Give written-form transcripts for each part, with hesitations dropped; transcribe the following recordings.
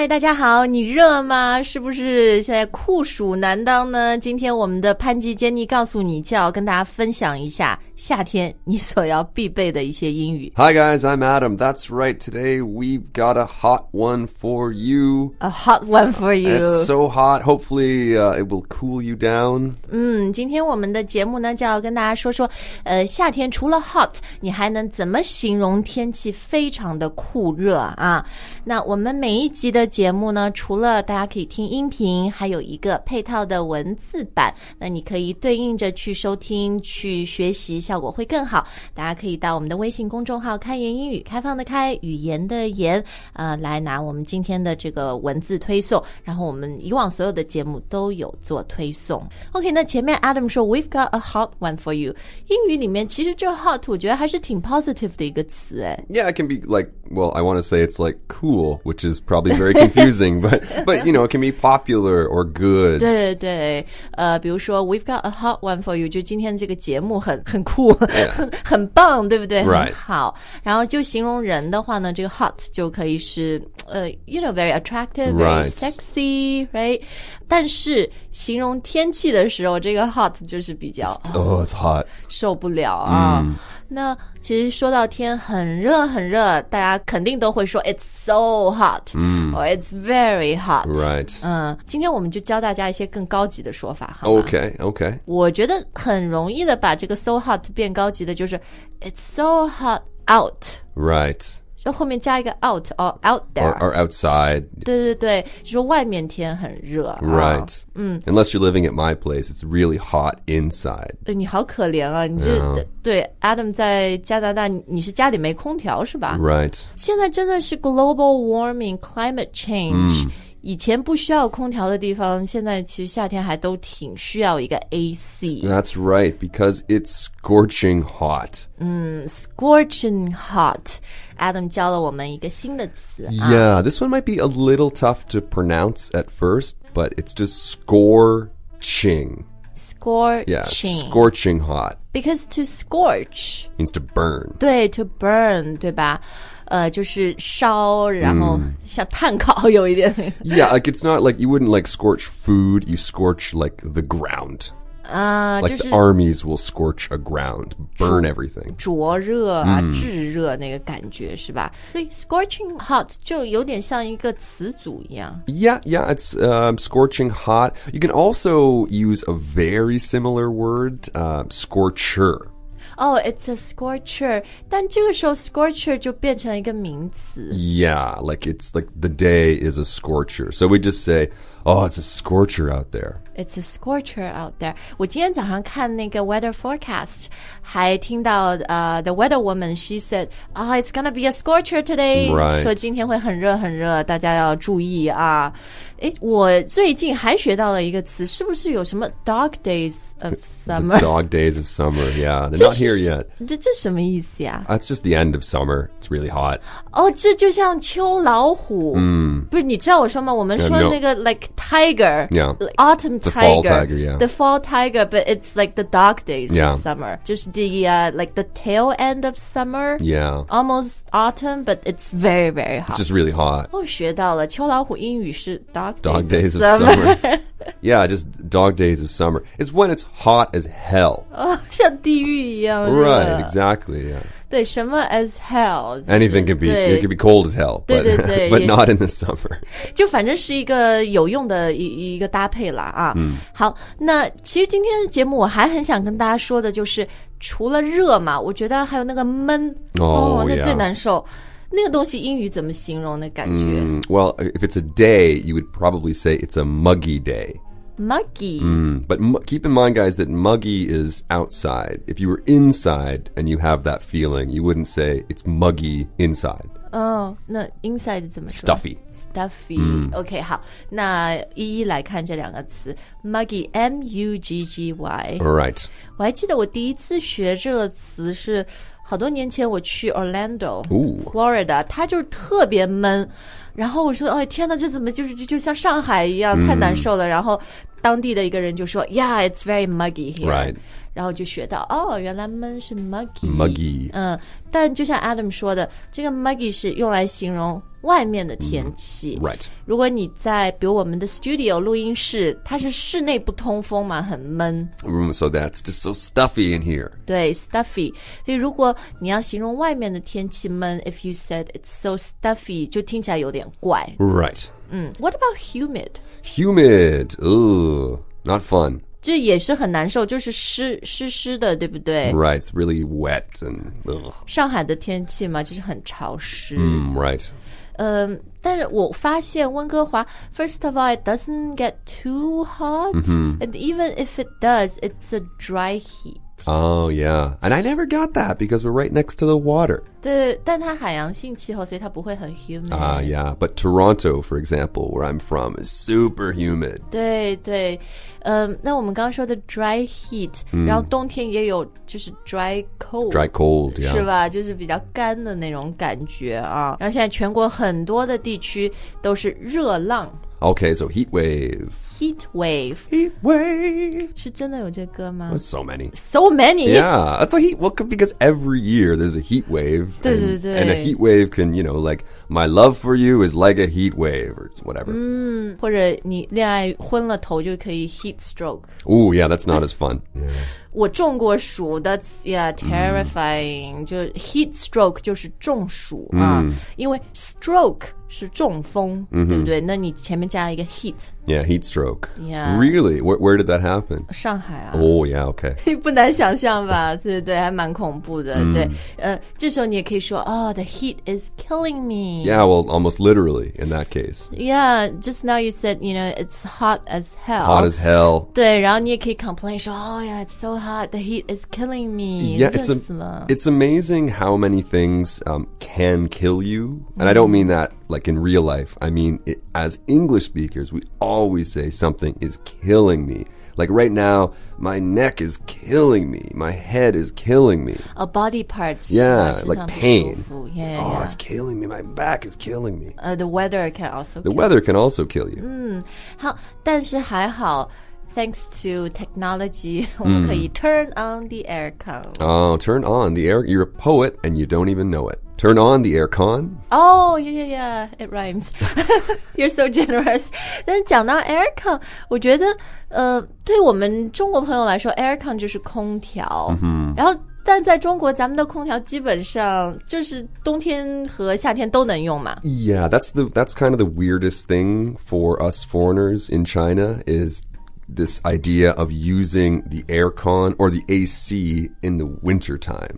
嗨，大家好，你热吗？是不是现在酷暑难当呢？今天我们的潘吉坚尼告诉你，就要跟大家分享一下夏天你所要必备的一些英语。 Hi guys, I'm Adam. That's right. Today we've got a hot one for you. A hot one for you. It's so hot. Hopefully, it will cool you down. 今天我们的节目呢，就要跟大家说说，夏天除了 hot， 你还能怎么形容天气非常的酷热啊？那我们每一集的节目呢，除了大家可以听音频，还有一个配套的文字版，那你可以对应着去收听、去学习，效果会更好。大家可以到我们的微信公众号开言英语，开放的开，语言的言，来拿我们今天的这个文字推送，然后我们以往所有的节目都有做推送。OK， 那前面 Adam 说 We've got a hot one for you， 英语里面其实这 hot 我觉得还是挺 positive 的一个词诶。 Yeah, it can be like, well, I want to say it's like cool, which is probably very confusing, but you know, it can be popular or good. 对对对，比如说 We've got a hot one for you， 就今天这个节目很酷，很棒，对不对？ Right. 很好。然后就形容人的话呢，这个 hot 就可以是you know, very attractive, very Right. sexy, right？ 但是形容天气的时候，这个 hot 就是比较 It's hot. 受不了啊。那其实说到天很热很热，大家肯定都会说 It's so hot， or It's very hot。 Right. 今天我们就教大家一些更高级的说法，好吗？ Okay. 我觉得很容易的把这个 so hot 变高级的就是 It's so hot out， Right. 就后面加一个 out or out there， Or outside. 对对对，就说外面天很热。 Right. Unless you're living at my place, it's really hot inside. 你好可怜啊！你这对 Adam 在加拿大，你是家里没空调是吧？ Right. 现在真的是 global warming, climate change。以前不需要空调的地方，现在其实夏天还都挺需要一个 AC。 That's right, because it's scorching hot. Scorching hot. Adam 教了我们一个新的词。 Yeah, this one might be a little tough to pronounce at first, but it's just scorching. Scorching. Yeah, scorching hot. Because to scorch Means to burn. 对 to burn 对吧？就是烧，然后像炭烤有一点。 Yeah, like it's not like you wouldn't like scorch food, you scorch like the ground. Like 就是 the armies will scorch a ground, burn everything. 灼热啊，炙热那个感觉是吧？所以 scorching hot 就有点像一个词组一样。 Yeah, it's scorching hot. You can also use a very similar word, scorcher. Oh, it's a scorcher. 但这个时候 scorcher 就变成一个名词。 Yeah, like it's like the day is a scorcher. So we just say, oh, it's a scorcher out there. It's a scorcher out there. 我今天早上看那个 weather forecast， 还听到the weather woman she said, it's gonna be a scorcher today. Right. 说今天会很热很热，大家要注意啊。我最近还学到了一个词，是不是有什么 dog days of summer? The dog days of summer, yeah. They're not here yet. 这什么意思呀？ That's just the end of summer. It's really hot. 这就像秋老虎。不是你知道我说吗？我们说那个 like tiger, Yeah. autumn The fall tiger, tiger, yeah. the fall tiger, but it's like the dog days Yeah. of summer. 就是 the like the tail end of summer, Yeah. almost autumn, but it's very very hot. It's just really hot. 学到了，秋老虎英语是 dog Days of of summer. summer. Yeah, just dog days of summer. It's when it's hot as hell. 像地狱一样。 Right, exactly, yeah. 对，什么 as hell? Anything can be, 对 it can be cold as hell, but, 对 but not in the summer. 就反正是一个有用的一个搭配啦啊。好，那其实今天的节目我还很想跟大家说的就是，除了热嘛，我觉得还有那个闷，那最难受。那个东西英语怎么形容的感觉 Well, if it's a day, you would probably say it's a muggy day. Muggy. But keep in mind, guys, that muggy is outside. If you were inside and you have that feeling, you wouldn't say it's muggy inside. 那 inside 怎么说 Stuffy. OK 好，那一一来看这两个词 Muggy M-U-G-G-Y Right. 我还记得我第一次学这个词是好多年前我去 Orlando Florida 它就是特别闷然后我说天哪这怎么就像上海一样太难受了然后当地的一个人就说 Yeah, it's very muggy here. Right. 然后就学到原来闷是 muggy. Muggy. 但就像 Adam 说的，这个 muggy 是用来形容外面的天气。 Right. 如果你在比如我们的 studio 录音室，它是室内不通风嘛，很闷。 So that's just so stuffy in here. 对 stuffy. 所以如果你要形容外面的天气闷 if you said it's so stuffy 就听起来有点怪。 Right. What about humid? Humid. Ugh, not fun. 这也是很难受，就是湿的，对不对？ Right. It's really wet and ugh. 上海的天气嘛，就是很潮湿。 Right. 但是我发现温哥华 first of all, it doesn't get too hot. And even if it does, it's a dry heat. Oh, yeah. And I never got that because we're right next to the water. 对，但它海洋性气候，所以它不会很 humid. Yeah. But Toronto, for example, where I'm from, is super humid. 对对，那我们刚刚说的 dry heat，然后冬天也有就是 dry cold， Dry cold, yeah. 是吧？就是比较干的那种感觉啊。然后现在全国很多的地区都是热浪 Okay, so heat wave. heat wave， Heat wave. 是真的有这歌吗 So many. ？So many， Yeah, it's a heat. Well, because every year there's a heat wave, 对对对。 and a heat wave can, like my love for you is like a heat wave or whatever. 或者你恋爱昏了头就可以 heat stroke。 Ooh, yeah, that's not as fun. 我中过暑 ，that's terrifying、就 heat stroke 就是中暑啊，因为 stroke 是中风，对不对？那你前面加一个 heat， Yeah, heat stroke. Yeah. Really? Where did that happen? 上海啊。 Oh, yeah, okay. 不难想象吧，对对，还蛮恐怖的。对，这时候你也可以说the heat is killing me. Yeah, well, almost literally in that case. Yeah, just now you said, it's hot as hell. Hot as hell. 对，然后你也可以 complain 说yeah, it's so hot, the heat is killing me. Yeah, 热死了。 it's amazing how many things can kill you. And I don't mean that like in real life. I mean, as English speakers, we always say something is killing me. Like right now, my neck is killing me. My head is killing me. body parts. Yeah, 身上 like 不舒 pain. 服 Yeah, Oh, yeah. it's killing me. My back is killing me. The weather can also The kill. weather can also kill you. 好，但是还好 ，thanks to technology，我们可以 turn on the aircon。 Oh, turn on the air. You're a poet and you don't even know it. Turn on the aircon. Oh, yeah, it rhymes. You're so generous. 但是讲到 aircon， 我觉得对我们中国朋友来说 ，aircon 就是空调。然后，但在中国，咱们的空调基本上就是冬天和夏天都能用嘛。 Yeah, that's kind of the weirdest thing for us foreigners in China is this idea of using the aircon or the AC in the wintertime.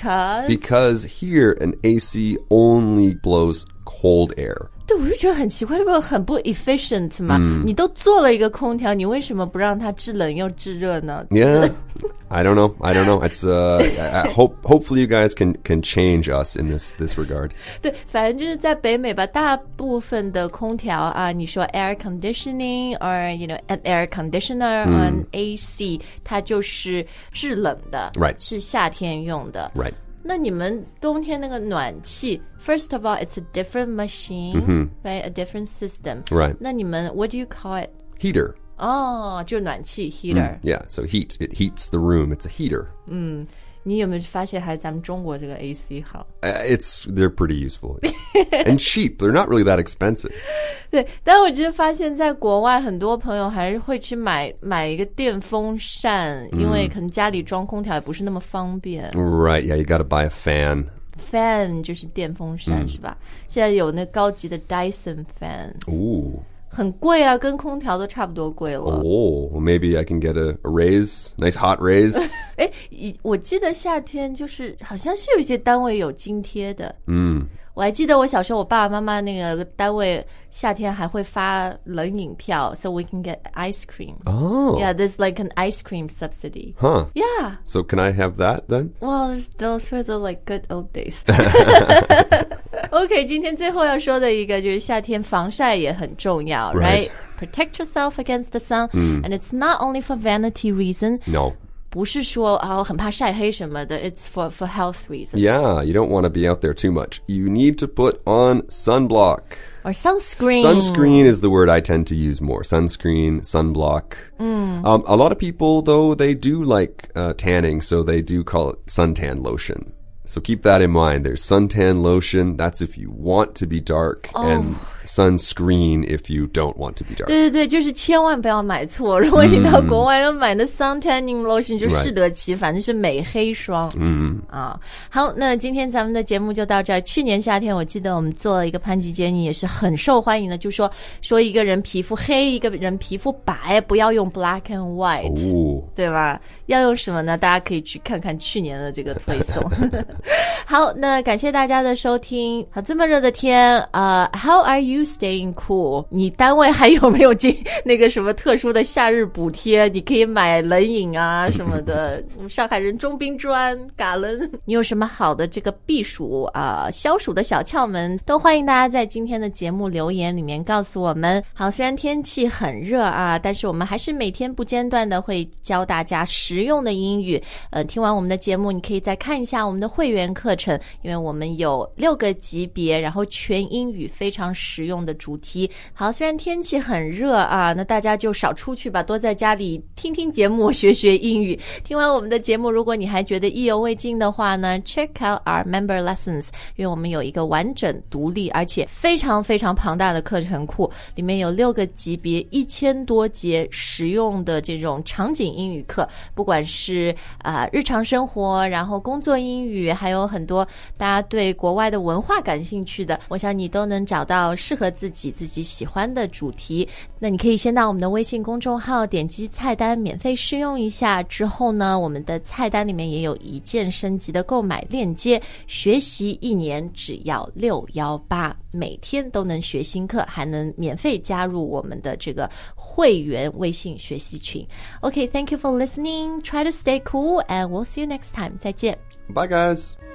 Because here an AC only blows cold air. 对，我就觉得很奇怪，是不是很不 efficient 嘛？你都做了一个空调，你为什么不让它制冷又制热呢？ Yeah. I don't know. It's hopefully you guys can change us in this regard. 对，反正就是在北美吧，大部分的空调啊，你说 air conditioning or an air conditioner on AC， 它就是制冷的 Right. 是夏天用的。 Right. 那你们冬天那个暖气 ，first of all, it's a different machine, right? A different system. Right. 那你们 what do you call it? Heater. 哦，就是暖气 heater。 Yeah, so heat. It heats the room. It's a heater. 你有没有发现还是咱们中国这个 AC 好？ They're pretty useful. And cheap. They're not really that expensive. 对，但我觉得发现在国外很多朋友还是会去买一个电风扇，因为可能家里装空调也不是那么方便。 Right, yeah, you got to buy a fan. Fan 就是电风扇是吧？现在有那高级的 Dyson fan。 Ooh. 很贵啊，跟空调都差不多贵了。 Oh, well, maybe I can get a raise, nice hot raise. 哎，我记得夏天就是好像是有一些单位有津贴的。我还记得我小时候，我爸爸妈妈那个单位夏天还会发冷饮票 ，so we can get ice cream. Oh. Yeah, there's like an ice cream subsidy. Huh. Yeah. So can I have that then? Well, those were the like good old days. OK， 今天最后要说的一个就是夏天防晒也很重要 Right. Protect yourself against the sun, and it's not only for vanity reason. No. 不是说很怕晒黑什么的 ，it's for health reasons. Yeah, you don't want to be out there too much. You need to put on sunblock. Or sunscreen. Sunscreen is the word I tend to use more. Sunscreen, sunblock. A lot of people, though, they do like tanning, so they do call it suntan lotion. So keep that in mind. There's suntan lotion. That's if you want to be dark. And sunscreen if you don't want to be dark. 对对对，就是千万不要买错。如果你到国外要买的 suntanning lotion 就适得其反，就是美黑霜。好，那今天咱们的节目就到这儿。去年夏天我记得我们做了一个潘吉杰尼也是很受欢迎的，就说一个人皮肤黑，一个人皮肤白，不要用 black and white，对吧？要用什么呢？大家可以去看看去年的这个推送。好，那感谢大家的收听。好，这么热的天，How are you staying cool？ 你单位还有没有那个什么特殊的夏日补贴？你可以买冷饮啊什么的。上海人中冰砖、嘎冷，你有什么好的这个避暑消暑的小窍门？都欢迎大家在今天的节目留言里面告诉我们。好，虽然天气很热但是我们还是每天不间断的会教大家实用的英语。听完我们的节目，你可以再看一下我们的会员课程，因为我们有6个级别，然后全英语非常实用的主题。好，虽然天气很热那大家就少出去吧，多在家里听听节目，学学英语。听完我们的节目，如果你还觉得意犹未尽的话呢 ，check out our member lessons， 因为我们有一个完整、独立而且非常非常庞大的课程库，里面有6个级别，1000多节实用的这种场景英语课，不管是日常生活，然后工作英语，还有很多大家对国外的文化感兴趣的，我想你都能找到适合自己喜欢的主题。那你可以先到我们的微信公众号点击菜单免费试用一下，之后呢，我们的菜单里面也有一键升级的购买链接，学习1年只要618，每天都能学新课，还能免费加入我们的这个会员微信学习群。Okay, thank you for listening. Try to stay cool and we'll see you next time. 再见。 Bye guys.